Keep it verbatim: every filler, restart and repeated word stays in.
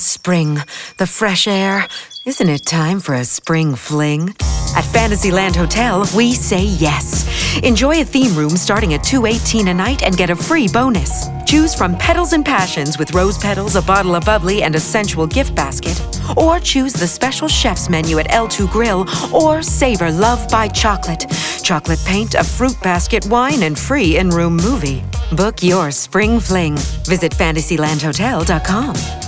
spring. The fresh air. Isn't it time for a spring fling? At Fantasyland Hotel, we say yes. Enjoy a theme room starting at two hundred eighteen dollars a night and get a free bonus. Choose from Petals and Passions with rose petals, a bottle of bubbly, and a sensual gift basket. Or choose the special chef's menu at L two Grill, or savor Love by Chocolate. Chocolate paint, a fruit basket, wine, and free in-room movie. Book your spring fling. Visit fantasyland hotel dot com.